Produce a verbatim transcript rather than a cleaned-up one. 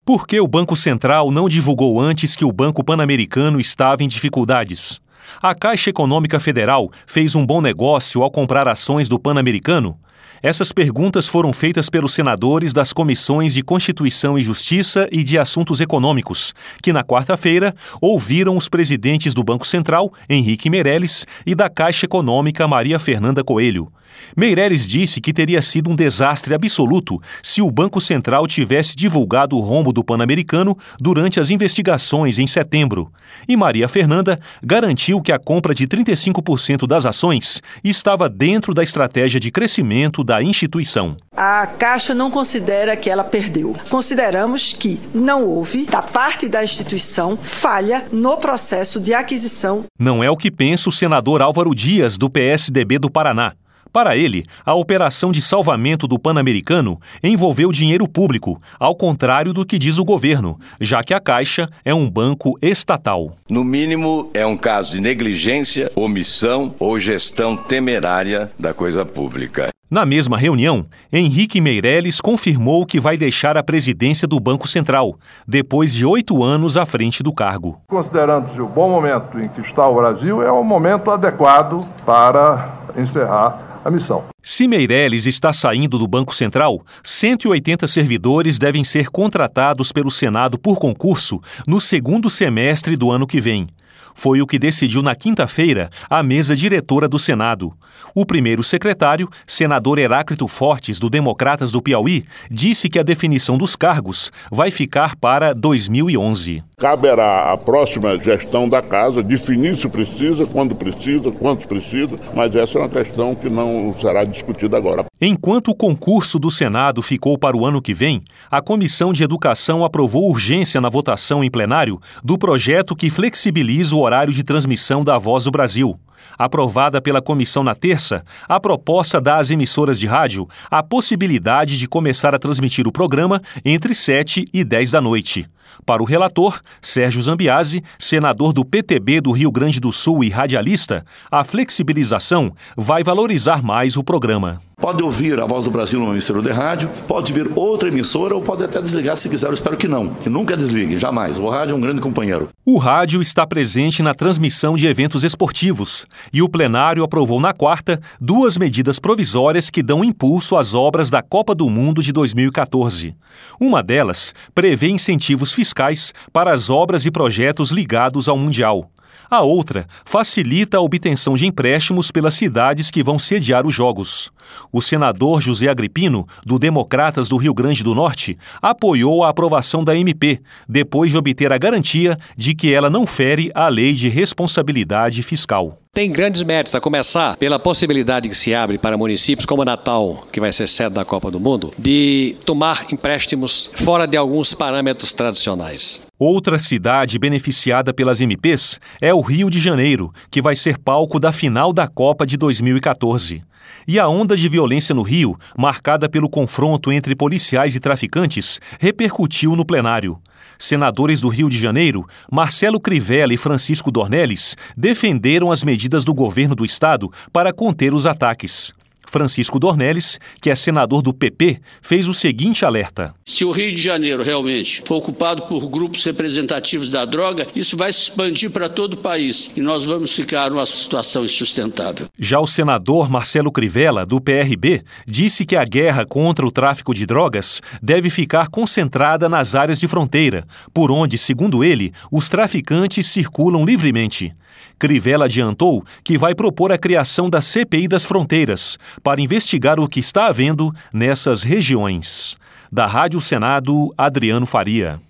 Por que o Banco Central não divulgou antes que o Banco Pan-Americano estava em dificuldades? A Caixa Econômica Federal fez um bom negócio ao comprar ações do Pan-Americano? Essas perguntas foram feitas pelos senadores das Comissões de Constituição e Justiça e de Assuntos Econômicos, que na quarta-feira ouviram os presidentes do Banco Central, Henrique Meirelles, e da Caixa Econômica, Maria Fernanda Coelho. Meirelles disse que teria sido um desastre absoluto se o Banco Central tivesse divulgado o rombo do Pan-Americano durante as investigações em setembro. E Maria Fernanda garantiu que a compra de trinta e cinco por cento das ações estava dentro da estratégia de crescimento da instituição. A Caixa não considera que ela perdeu. Consideramos que não houve, da parte da instituição, falha no processo de aquisição. Não é o que pensa o senador Álvaro Dias, do P S D B do Paraná. Para ele, a operação de salvamento do Pan-Americano envolveu dinheiro público, ao contrário do que diz o governo, já que a Caixa é um banco estatal. No mínimo, é um caso de negligência, omissão ou gestão temerária da coisa pública. Na mesma reunião, Henrique Meirelles confirmou que vai deixar a presidência do Banco Central, depois de oito anos à frente do cargo. Considerando-se o bom momento em que está o Brasil, é o momento adequado para encerrar a missão. Se Meirelles está saindo do Banco Central, cento e oitenta servidores devem ser contratados pelo Senado por concurso no segundo semestre do ano que vem. Foi o que decidiu na quinta-feira a mesa diretora do Senado. O primeiro secretário, senador Heráclito Fortes, do Democratas do Piauí, disse que a definição dos cargos vai ficar para dois mil e onze. Caberá à próxima gestão da casa definir se precisa, quando precisa, quantos precisa, mas essa é uma questão que não será discutida agora. Enquanto o concurso do Senado ficou para o ano que vem, a Comissão de Educação aprovou urgência na votação em plenário do projeto que flexibiliza o horário de transmissão da Voz do Brasil. Aprovada pela comissão na terça, a proposta dá às emissoras de rádio a possibilidade de começar a transmitir o programa entre sete e dez da noite. Para o relator, Sérgio Zambiase, senador do P T B do Rio Grande do Sul e radialista, a flexibilização vai valorizar mais o programa. Pode ouvir a Voz do Brasil numa emissora de rádio, pode vir outra emissora ou pode até desligar se quiser. Eu espero que não, que nunca desligue, jamais. O rádio é um grande companheiro. O rádio está presente na transmissão de eventos esportivos e o plenário aprovou na quarta duas medidas provisórias que dão impulso às obras da Copa do Mundo de dois mil e quatorze. Uma delas prevê incentivos fiscais para as obras e projetos ligados ao Mundial. A outra facilita a obtenção de empréstimos pelas cidades que vão sediar os Jogos. O senador José Agripino, do Democratas do Rio Grande do Norte, apoiou a aprovação da M P, depois de obter a garantia de que ela não fere a Lei de Responsabilidade Fiscal. Tem grandes méritos, a começar pela possibilidade que se abre para municípios como Natal, que vai ser sede da Copa do Mundo, de tomar empréstimos fora de alguns parâmetros tradicionais. Outra cidade beneficiada pelas M Ps é o Rio de Janeiro, que vai ser palco da final da Copa de dois mil e quatorze. E a onda de violência no Rio, marcada pelo confronto entre policiais e traficantes, repercutiu no plenário. Senadores do Rio de Janeiro, Marcelo Crivella e Francisco Dornelles, defenderam as medidas do governo do estado para conter os ataques. Francisco Dornelles, que é senador do P P, fez o seguinte alerta. Se o Rio de Janeiro realmente for ocupado por grupos representativos da droga, isso vai se expandir para todo o país e nós vamos ficar numa situação insustentável. Já o senador Marcelo Crivella, do P R B, disse que a guerra contra o tráfico de drogas deve ficar concentrada nas áreas de fronteira, por onde, segundo ele, os traficantes circulam livremente. Crivella adiantou que vai propor a criação da C P I das fronteiras para investigar o que está havendo nessas regiões. Da Rádio Senado, Adriano Faria.